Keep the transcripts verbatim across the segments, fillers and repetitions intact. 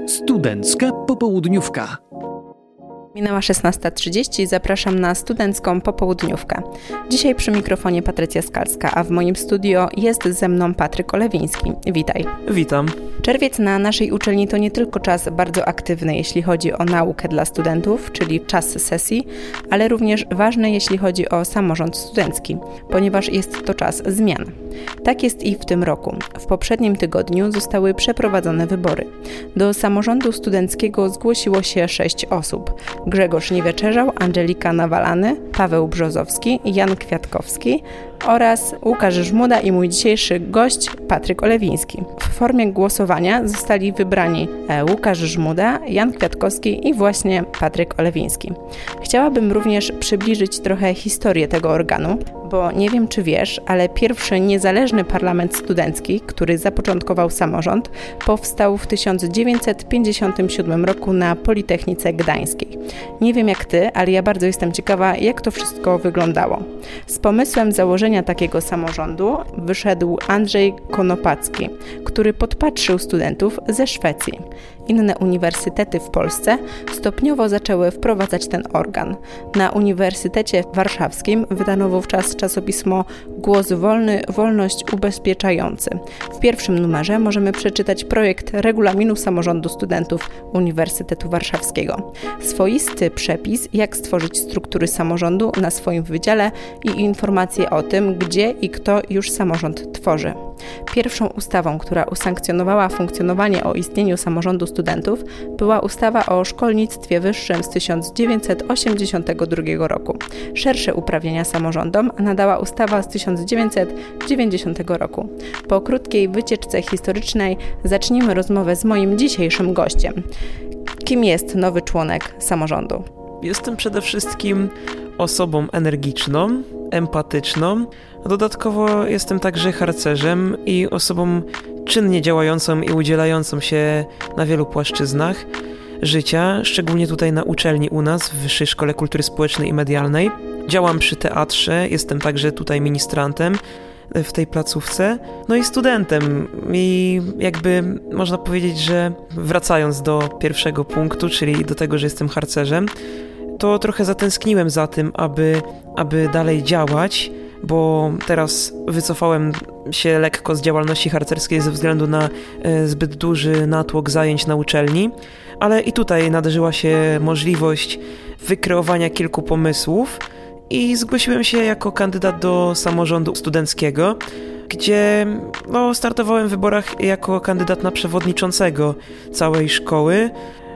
Studencka popołudniówka. Minęła szesnasta trzydzieści, zapraszam na studencką popołudniówkę. Dzisiaj przy mikrofonie Patrycja Skalska, a w moim studio jest ze mną Patryk Olewiński. Witaj. Witam. Czerwiec na naszej uczelni to nie tylko czas bardzo aktywny, jeśli chodzi o naukę dla studentów, czyli czas sesji, ale również ważny, jeśli chodzi o samorząd studencki, ponieważ jest to czas zmian. Tak jest i w tym roku. W poprzednim tygodniu zostały przeprowadzone wybory. Do samorządu studenckiego zgłosiło się sześć osób. Grzegorz Nieweczerzał, Angelika Nawalany, Paweł Brzozowski, Jan Kwiatkowski oraz Łukasz Żmuda i mój dzisiejszy gość Patryk Olewiński. W formie głosowania zostali wybrani Łukasz Żmuda, Jan Kwiatkowski i właśnie Patryk Olewiński. Chciałabym również przybliżyć trochę historię tego organu, bo nie wiem czy wiesz, ale pierwszy niezależny parlament studencki, który zapoczątkował samorząd, powstał w tysiąc dziewięćset pięćdziesiątym siódmym roku na Politechnice Gdańskiej. Nie wiem jak ty, ale ja bardzo jestem ciekawa, jak to wszystko wyglądało. Z pomysłem założenia takiego samorządu wyszedł Andrzej Konopacki, który podpatrzył studentów ze Szwecji. Inne uniwersytety w Polsce stopniowo zaczęły wprowadzać ten organ. Na Uniwersytecie Warszawskim wydano wówczas czasopismo Głos Wolny, Wolność Ubezpieczający. W pierwszym numerze możemy przeczytać projekt regulaminu samorządu studentów Uniwersytetu Warszawskiego. Swoisty przepis, jak stworzyć struktury samorządu na swoim wydziale i informacje o tym, gdzie i kto już samorząd tworzy. Pierwszą ustawą, która usankcjonowała funkcjonowanie o istnieniu samorządu studentów, była ustawa o szkolnictwie wyższym z tysiąc dziewięćset osiemdziesiątego drugiego roku. Szersze uprawnienia samorządom nadała ustawa z tysiąc dziewięćset dziewięćdziesiątego roku. Po krótkiej wycieczce historycznej zacznijmy rozmowę z moim dzisiejszym gościem. Kim jest nowy członek samorządu? Jestem przede wszystkim osobą energiczną, empatyczną. Dodatkowo jestem także harcerzem i osobą czynnie działającą i udzielającą się na wielu płaszczyznach życia, szczególnie tutaj na uczelni u nas, w Wyższej Szkole Kultury Społecznej i Medialnej. Działam przy teatrze, jestem także tutaj ministrantem w tej placówce, no i studentem. I jakby można powiedzieć, że wracając do pierwszego punktu, czyli do tego, że jestem harcerzem, to trochę zatęskniłem za tym, aby, aby dalej działać, bo teraz wycofałem się lekko z działalności harcerskiej ze względu na e, zbyt duży natłok zajęć na uczelni, ale i tutaj nadarzyła się możliwość wykreowania kilku pomysłów i zgłosiłem się jako kandydat do samorządu studenckiego, gdzie no, startowałem w wyborach jako kandydat na przewodniczącego całej szkoły,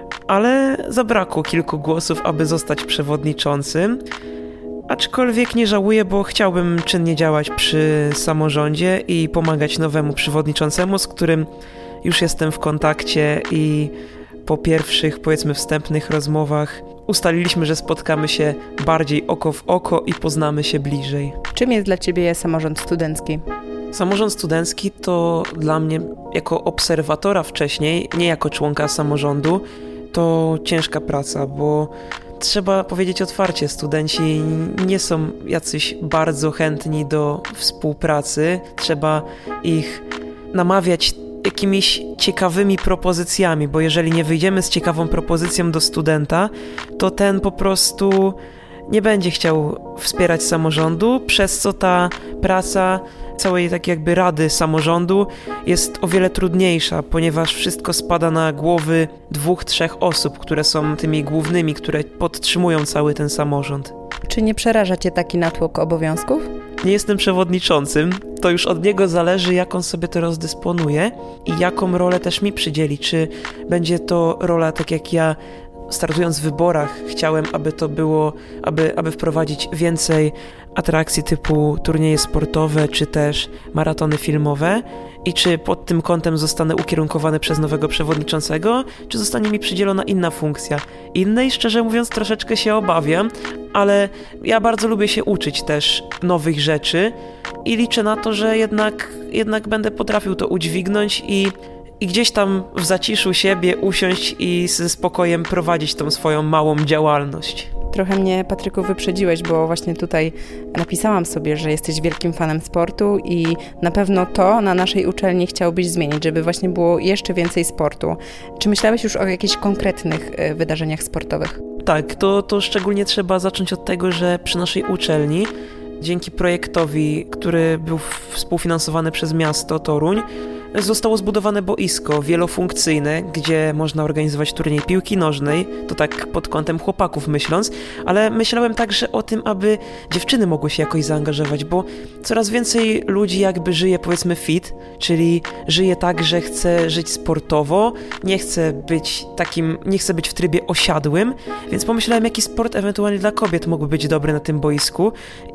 ale zabrakło kilku głosów, aby zostać przewodniczącym. Aczkolwiek nie żałuję, bo chciałbym czynnie działać przy samorządzie i pomagać nowemu przewodniczącemu, z którym już jestem w kontakcie i po pierwszych, powiedzmy, wstępnych rozmowach ustaliliśmy, że spotkamy się bardziej oko w oko i poznamy się bliżej. Czym jest dla ciebie samorząd studencki? Samorząd studencki to dla mnie jako obserwatora wcześniej, nie jako członka samorządu, to ciężka praca, bo trzeba powiedzieć otwarcie, studenci nie są jacyś bardzo chętni do współpracy. Trzeba ich namawiać jakimiś ciekawymi propozycjami, bo jeżeli nie wyjdziemy z ciekawą propozycją do studenta, to ten po prostu nie będzie chciał wspierać samorządu, przez co ta praca całej tak jakby rady samorządu jest o wiele trudniejsza, ponieważ wszystko spada na głowy dwóch, trzech osób, które są tymi głównymi, które podtrzymują cały ten samorząd. Czy nie przeraża cię taki natłok obowiązków? Nie jestem przewodniczącym, to już od niego zależy, jak on sobie to rozdysponuje i jaką rolę też mi przydzieli. Czy będzie to rola tak jak ja, startując w wyborach, chciałem, aby to było, aby, aby wprowadzić więcej atrakcji typu turnieje sportowe, czy też maratony filmowe i czy pod tym kątem zostanę ukierunkowany przez nowego przewodniczącego, czy zostanie mi przydzielona inna funkcja. Innej, szczerze mówiąc, troszeczkę się obawiam, ale ja bardzo lubię się uczyć też nowych rzeczy i liczę na to, że jednak, jednak będę potrafił to udźwignąć i I gdzieś tam w zaciszu siebie usiąść i ze spokojem prowadzić tą swoją małą działalność. Trochę mnie, Patryku, wyprzedziłeś, bo właśnie tutaj napisałam sobie, że jesteś wielkim fanem sportu i na pewno to na naszej uczelni chciałbyś zmienić, żeby właśnie było jeszcze więcej sportu. Czy myślałeś już o jakichś konkretnych wydarzeniach sportowych? Tak, to, to szczególnie trzeba zacząć od tego, że przy naszej uczelni dzięki projektowi, który był współfinansowany przez miasto Toruń, zostało zbudowane boisko wielofunkcyjne, gdzie można organizować turniej piłki nożnej, to tak pod kątem chłopaków myśląc, ale myślałem także o tym, aby dziewczyny mogły się jakoś zaangażować, bo coraz więcej ludzi jakby żyje, powiedzmy, fit, czyli żyje tak, że chce żyć sportowo, nie chce być takim, nie chce być w trybie osiadłym, więc pomyślałem, jaki sport ewentualnie dla kobiet mógłby być dobry na tym boisku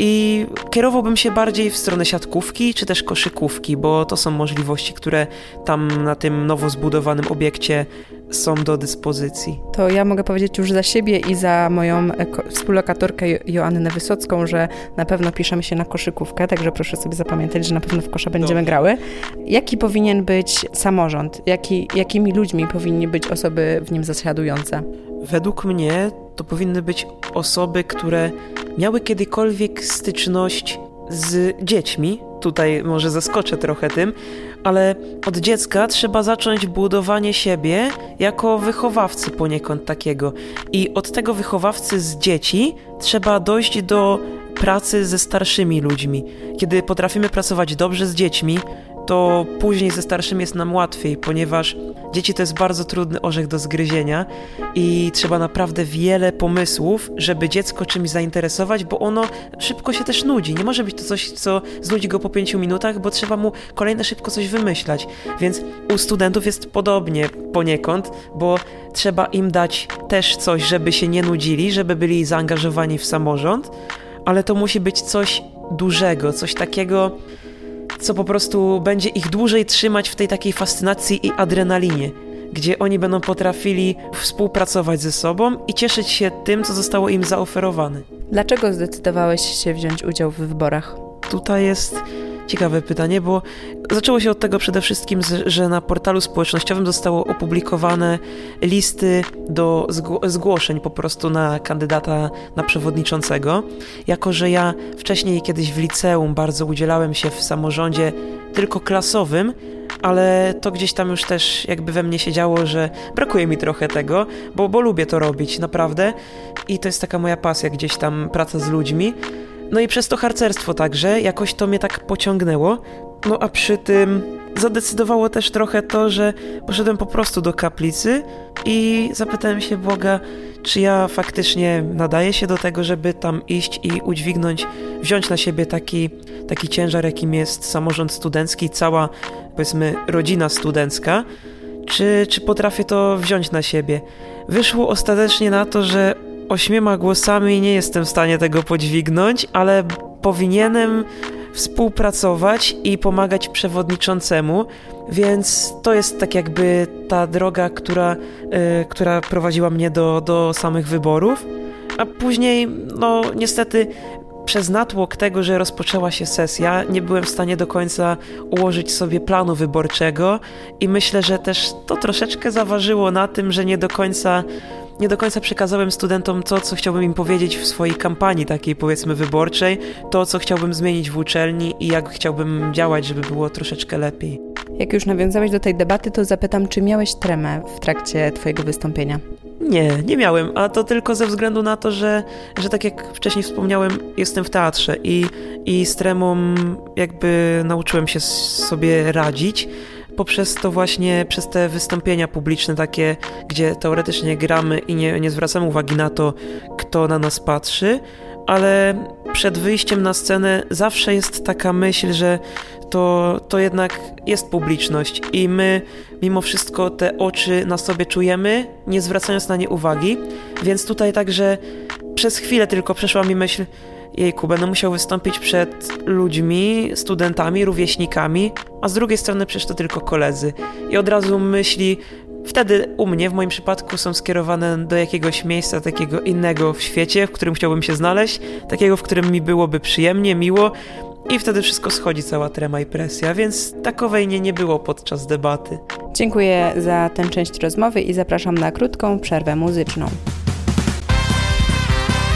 i kierowałbym się bardziej w stronę siatkówki czy też koszykówki, bo to są możliwości, które tam na tym nowo zbudowanym obiekcie są do dyspozycji. To ja mogę powiedzieć już za siebie i za moją współlokatorkę Joannę Wysocką, że na pewno piszemy się na koszykówkę, także proszę sobie zapamiętać, że na pewno w kosza będziemy Dobrze. grały. Jaki powinien być samorząd? Jaki, jakimi ludźmi powinny być osoby w nim zasiadujące? Według mnie to powinny być osoby, które miały kiedykolwiek styczność z dziećmi. Tutaj może zaskoczę trochę tym, ale od dziecka trzeba zacząć budowanie siebie jako wychowawcy poniekąd takiego. I od tego wychowawcy z dzieci trzeba dojść do pracy ze starszymi ludźmi. Kiedy potrafimy pracować dobrze z dziećmi, to później ze starszymi jest nam łatwiej, ponieważ dzieci to jest bardzo trudny orzech do zgryzienia i trzeba naprawdę wiele pomysłów, żeby dziecko czymś zainteresować, bo ono szybko się też nudzi. Nie może być to coś, co znudzi go po pięciu minutach, bo trzeba mu kolejne szybko coś wymyślać. Więc u studentów jest podobnie poniekąd, bo trzeba im dać też coś, żeby się nie nudzili, żeby byli zaangażowani w samorząd, ale to musi być coś dużego, coś takiego, co po prostu będzie ich dłużej trzymać w tej takiej fascynacji i adrenalinie, gdzie oni będą potrafili współpracować ze sobą i cieszyć się tym, co zostało im zaoferowane. Dlaczego zdecydowałeś się wziąć udział w wyborach? Tutaj jest ciekawe pytanie, bo zaczęło się od tego przede wszystkim, że na portalu społecznościowym zostało opublikowane listy do zgło- zgłoszeń po prostu na kandydata na przewodniczącego. Jako że ja wcześniej kiedyś w liceum bardzo udzielałem się w samorządzie tylko klasowym, ale to gdzieś tam już też jakby we mnie się działo, że brakuje mi trochę tego, bo, bo lubię to robić naprawdę i to jest taka moja pasja gdzieś tam, praca z ludźmi. No i przez to harcerstwo także, jakoś to mnie tak pociągnęło. No a przy tym zadecydowało też trochę to, że poszedłem po prostu do kaplicy i zapytałem się Boga, czy ja faktycznie nadaję się do tego, żeby tam iść i udźwignąć, wziąć na siebie taki, taki ciężar, jakim jest samorząd studencki, cała, powiedzmy, rodzina studencka, czy, czy potrafię to wziąć na siebie. Wyszło ostatecznie na to, że ośmioma głosami nie jestem w stanie tego podźwignąć, ale powinienem współpracować i pomagać przewodniczącemu, więc to jest tak jakby ta droga, która, yy, która prowadziła mnie do, do samych wyborów, a później, no niestety, przez natłok tego, że rozpoczęła się sesja, nie byłem w stanie do końca ułożyć sobie planu wyborczego i myślę, że też to troszeczkę zaważyło na tym, że nie do końca Nie do końca przekazałem studentom to, co chciałbym im powiedzieć w swojej kampanii takiej, powiedzmy, wyborczej, to, co chciałbym zmienić w uczelni i jak chciałbym działać, żeby było troszeczkę lepiej. Jak już nawiązałeś do tej debaty, to zapytam, czy miałeś tremę w trakcie twojego wystąpienia? Nie, nie miałem, a to tylko ze względu na to, że, że tak jak wcześniej wspomniałem, jestem w teatrze i, i z tremą jakby nauczyłem się sobie radzić, poprzez to właśnie, przez te wystąpienia publiczne takie, gdzie teoretycznie gramy i nie, nie zwracamy uwagi na to, kto na nas patrzy, ale przed wyjściem na scenę zawsze jest taka myśl, że to, to jednak jest publiczność i my mimo wszystko te oczy na sobie czujemy, nie zwracając na nie uwagi, więc tutaj także przez chwilę tylko przeszła mi myśl, jejku, będę musiał wystąpić przed ludźmi, studentami, rówieśnikami, a z drugiej strony przecież to tylko koledzy. I od razu myśli, wtedy u mnie, w moim przypadku, są skierowane do jakiegoś miejsca takiego innego w świecie, w którym chciałbym się znaleźć, takiego, w którym mi byłoby przyjemnie, miło i wtedy wszystko schodzi, cała trema i presja, więc takowej nie, nie było podczas debaty. Dziękuję za tę część rozmowy i zapraszam na krótką przerwę muzyczną.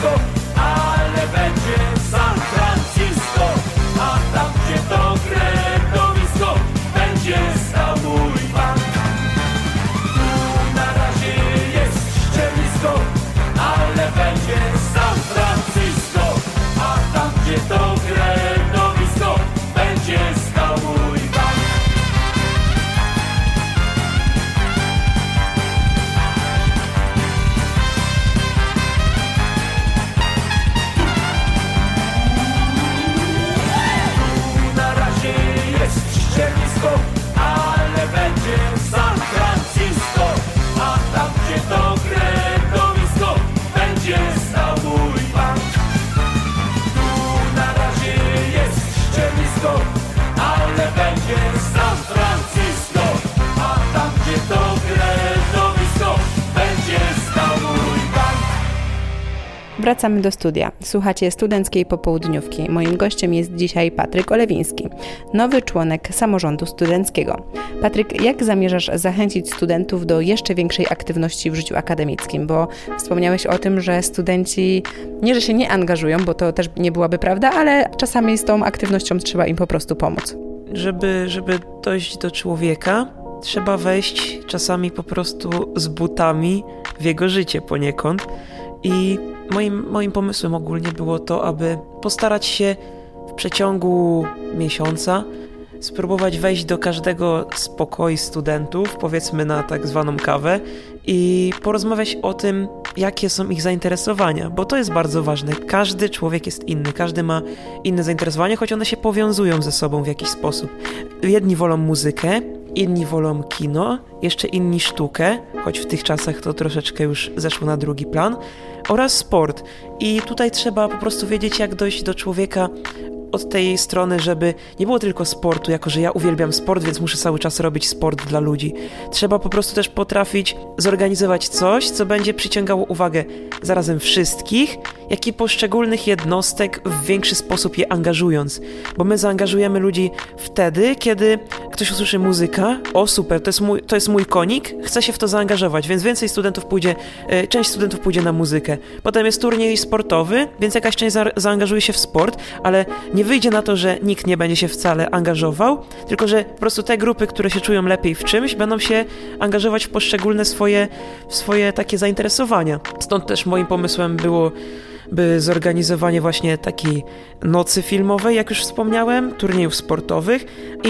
blisko, ale będzie San Francisco, a tam gdzie to kretowisko będzie stał mój bank. Tu na razie jest ściernisko, ale będzie San Francisco, a tam gdzie to kretowisko będzie stał mój bank. Ściernisko, ale będzie San Francisco, a tam gdzie to kretowisko będzie stał mój bank. Tu na razie jest ściernisko, ale będzie San Francisco, a tam gdzie to kretowisko będzie stał mój bank. Wracamy do studia. Słuchacie Studenckiej Popołudniówki. Moim gościem jest dzisiaj Patryk Olewiński, nowy członek samorządu studenckiego. Patryk, jak zamierzasz zachęcić studentów do jeszcze większej aktywności w życiu akademickim? Bo wspomniałeś o tym, że studenci nie, że się nie angażują, bo to też nie byłaby prawda, ale czasami z tą aktywnością trzeba im po prostu pomóc. Żeby, żeby dojść do człowieka, trzeba wejść czasami po prostu z butami w jego życie poniekąd. I moim, moim pomysłem ogólnie było to, aby postarać się w przeciągu miesiąca spróbować wejść do każdego z pokoi studentów, powiedzmy na tak zwaną kawę, i porozmawiać o tym, jakie są ich zainteresowania, bo to jest bardzo ważne. Każdy człowiek jest inny, każdy ma inne zainteresowania, choć one się powiązują ze sobą w jakiś sposób. Jedni wolą muzykę, inni wolą kino, jeszcze inni sztukę, choć w tych czasach to troszeczkę już zeszło na drugi plan, oraz sport. I tutaj trzeba po prostu wiedzieć, jak dojść do człowieka od tej strony, żeby nie było tylko sportu, jako że ja uwielbiam sport, więc muszę cały czas robić sport dla ludzi. Trzeba po prostu też potrafić zorganizować coś, co będzie przyciągało uwagę zarazem wszystkich, jak i poszczególnych jednostek w większy sposób je angażując. Bo my zaangażujemy ludzi wtedy, kiedy ktoś usłyszy muzyka, o super, to jest mój, to jest mój konik, chce się w to zaangażować, więc więcej studentów pójdzie, część studentów pójdzie na muzykę. Potem jest turniej sportowy, więc jakaś część za, zaangażuje się w sport, ale nie wyjdzie na to, że nikt nie będzie się wcale angażował, tylko że po prostu te grupy, które się czują lepiej w czymś, będą się angażować w poszczególne swoje, w swoje takie zainteresowania. Stąd też moim pomysłem było by zorganizowanie właśnie takiej nocy filmowej, jak już wspomniałem, turniejów sportowych,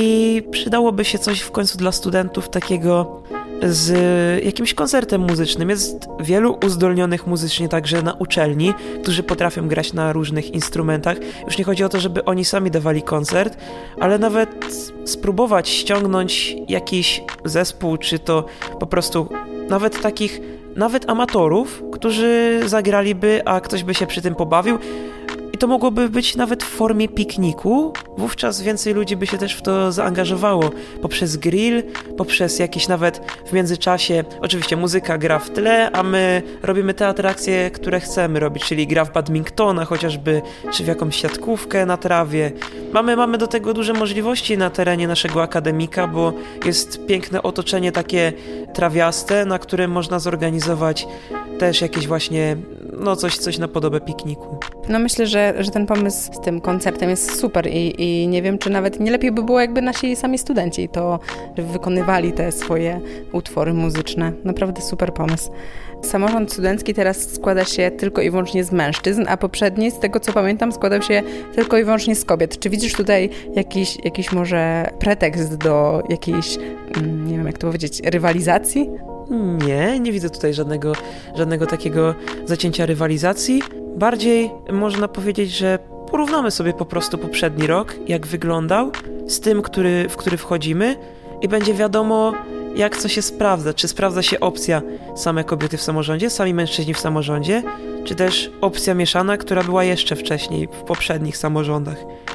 i przydałoby się coś w końcu dla studentów takiego z jakimś koncertem muzycznym. Jest wielu uzdolnionych muzycznie także na uczelni, którzy potrafią grać na różnych instrumentach. Już nie chodzi o to, żeby oni sami dawali koncert, ale nawet spróbować ściągnąć jakiś zespół, czy to po prostu nawet takich nawet amatorów, którzy zagraliby, a ktoś by się przy tym pobawił. I to mogłoby być nawet w formie pikniku. Wówczas więcej ludzi by się też w to zaangażowało. Poprzez grill, poprzez jakieś nawet w międzyczasie, oczywiście muzyka gra w tle, a my robimy te atrakcje, które chcemy robić, czyli gra w badmintona chociażby, czy w jakąś siatkówkę na trawie. Mamy, mamy do tego duże możliwości na terenie naszego akademika, bo jest piękne otoczenie takie trawiaste, na którym można zorganizować też jakieś właśnie, no coś, coś na podobę pikniku. No myślę, że, że ten pomysł z tym koncertem jest super i, i nie wiem, czy nawet nie lepiej by było, jakby nasi sami studenci to wykonywali te swoje utwory muzyczne. Naprawdę super pomysł. Samorząd studencki teraz składa się tylko i wyłącznie z mężczyzn, a poprzedni, z tego co pamiętam, składał się tylko i wyłącznie z kobiet. Czy widzisz tutaj jakiś, jakiś może pretekst do jakiejś, nie wiem jak to powiedzieć, rywalizacji? Nie, nie widzę tutaj żadnego, żadnego takiego zacięcia rywalizacji. Bardziej można powiedzieć, że porównamy sobie po prostu poprzedni rok, jak wyglądał, z tym, który, w który wchodzimy, i będzie wiadomo, jak co się sprawdza. Czy sprawdza się opcja same kobiety w samorządzie, sami mężczyźni w samorządzie, czy też opcja mieszana, która była jeszcze wcześniej, w poprzednich samorządach.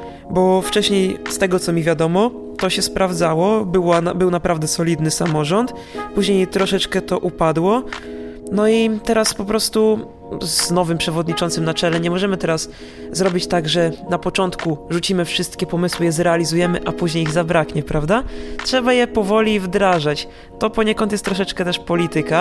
Bo wcześniej, z tego co mi wiadomo, to się sprawdzało, była, był naprawdę solidny samorząd, później troszeczkę to upadło, no i teraz po prostu z nowym przewodniczącym na czele nie możemy teraz zrobić tak, że na początku rzucimy wszystkie pomysły, je zrealizujemy, a później ich zabraknie, prawda? Trzeba je powoli wdrażać. To poniekąd jest troszeczkę też polityka,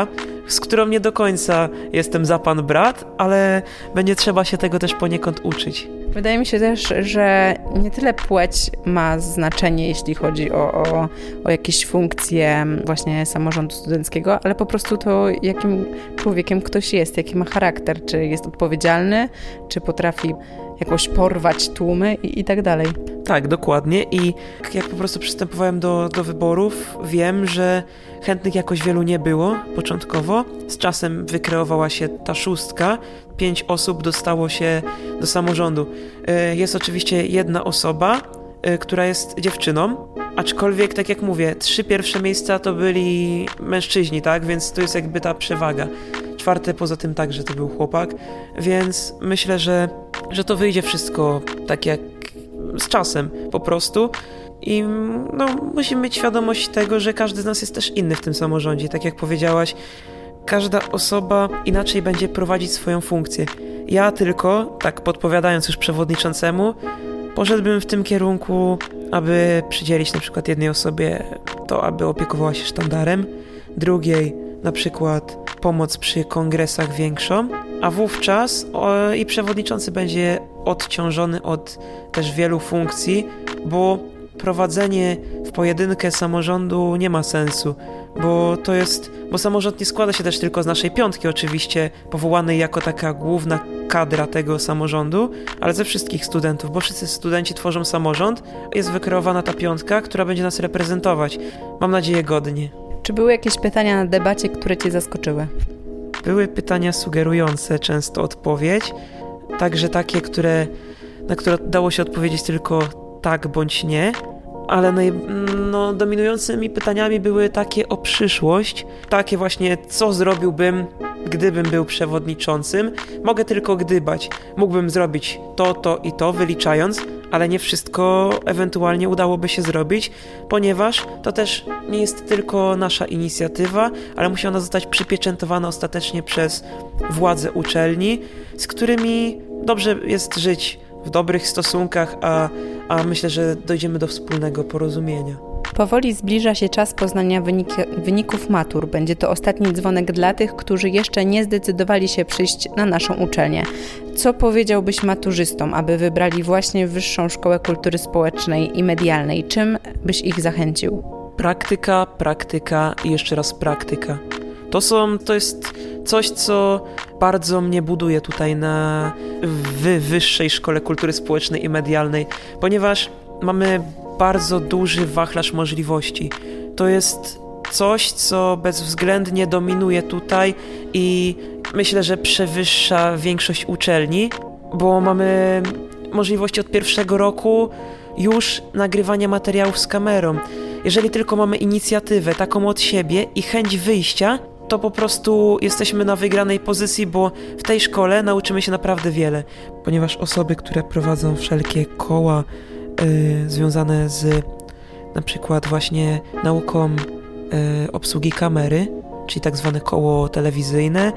z którą nie do końca jestem za pan brat, ale będzie trzeba się tego też poniekąd uczyć. Wydaje mi się też, że nie tyle płeć ma znaczenie, jeśli chodzi o, o, o jakieś funkcje właśnie samorządu studenckiego, ale po prostu to, jakim człowiekiem ktoś jest, jaki ma charakter, czy jest odpowiedzialny, czy potrafi jakoś porwać tłumy i, i tak dalej. Tak, dokładnie. I jak po prostu przystępowałem do, do wyborów, wiem, że chętnych jakoś wielu nie było początkowo. Z czasem wykreowała się ta szóstka. Pięć osób dostało się do samorządu. Jest oczywiście jedna osoba, która jest dziewczyną, aczkolwiek, tak jak mówię, trzy pierwsze miejsca to byli mężczyźni, tak? Więc to jest jakby ta przewaga. Czwarte poza tym także to był chłopak, więc myślę, że, że to wyjdzie wszystko tak jak z czasem po prostu i no, musimy mieć świadomość tego, że każdy z nas jest też inny w tym samorządzie. Tak jak powiedziałaś, każda osoba inaczej będzie prowadzić swoją funkcję. Ja tylko, tak podpowiadając już przewodniczącemu, poszedłbym w tym kierunku, aby przydzielić na przykład jednej osobie to, aby opiekowała się sztandarem, drugiej na przykład pomoc przy kongresach większą, a wówczas o, i przewodniczący będzie odciążony od też wielu funkcji, bo prowadzenie w pojedynkę samorządu nie ma sensu, bo to jest, bo samorząd nie składa się też tylko z naszej piątki oczywiście, powołanej jako taka główna kadra tego samorządu, ale ze wszystkich studentów, bo wszyscy studenci tworzą samorząd, jest wykreowana ta piątka, która będzie nas reprezentować. Mam nadzieję godnie. Czy były jakieś pytania na debacie, które Cię zaskoczyły? Były pytania sugerujące często odpowiedź, także takie, które, na które dało się odpowiedzieć tylko tak bądź nie, ale naj, no, dominującymi pytaniami były takie o przyszłość, takie właśnie co zrobiłbym, gdybym był przewodniczącym. Mogę tylko gdybać. Mógłbym zrobić to, to i to, wyliczając, ale nie wszystko ewentualnie udałoby się zrobić, ponieważ to też nie jest tylko nasza inicjatywa, ale musi ona zostać przypieczętowana ostatecznie przez władze uczelni, z którymi dobrze jest żyć w dobrych stosunkach, a, a myślę, że dojdziemy do wspólnego porozumienia. Powoli zbliża się czas poznania wyniki, wyników matur. Będzie to ostatni dzwonek dla tych, którzy jeszcze nie zdecydowali się przyjść na naszą uczelnię. Co powiedziałbyś maturzystom, aby wybrali właśnie Wyższą Szkołę Kultury Społecznej i Medialnej? Czym byś ich zachęcił? Praktyka, praktyka i jeszcze raz praktyka. To są, to jest coś, co bardzo mnie buduje tutaj na w Wyższej Szkole Kultury Społecznej i Medialnej, ponieważ mamy bardzo duży wachlarz możliwości. To jest coś, co bezwzględnie dominuje tutaj i myślę, że przewyższa większość uczelni, bo mamy możliwości od pierwszego roku już nagrywania materiałów z kamerą. Jeżeli tylko mamy inicjatywę taką od siebie i chęć wyjścia, to po prostu jesteśmy na wygranej pozycji, bo w tej szkole nauczymy się naprawdę wiele. Ponieważ osoby, które prowadzą wszelkie koła yy, związane z na przykład właśnie nauką yy, obsługi kamery, czyli tak zwane koło telewizyjne,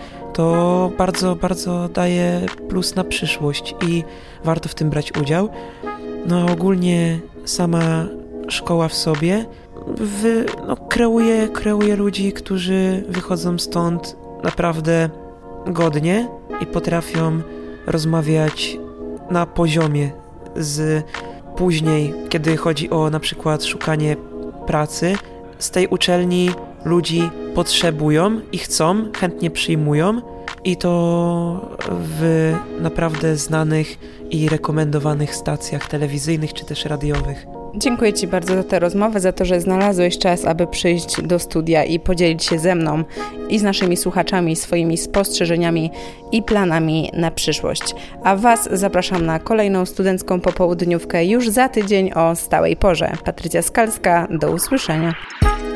to bardzo, bardzo daje plus na przyszłość i warto w tym brać udział. No ogólnie sama szkoła w sobie wy, no, kreuje, kreuje ludzi, którzy wychodzą stąd naprawdę godnie i potrafią rozmawiać na poziomie z później, kiedy chodzi o na przykład szukanie pracy. Z tej uczelni ludzi potrzebują i chcą, chętnie przyjmują i to w naprawdę znanych i rekomendowanych stacjach telewizyjnych czy też radiowych. Dziękuję Ci bardzo za tę rozmowę, za to, że znalazłeś czas, aby przyjść do studia i podzielić się ze mną i z naszymi słuchaczami swoimi spostrzeżeniami i planami na przyszłość. A Was zapraszam na kolejną studencką popołudniówkę już za tydzień o stałej porze. Patrycja Skalska, do usłyszenia.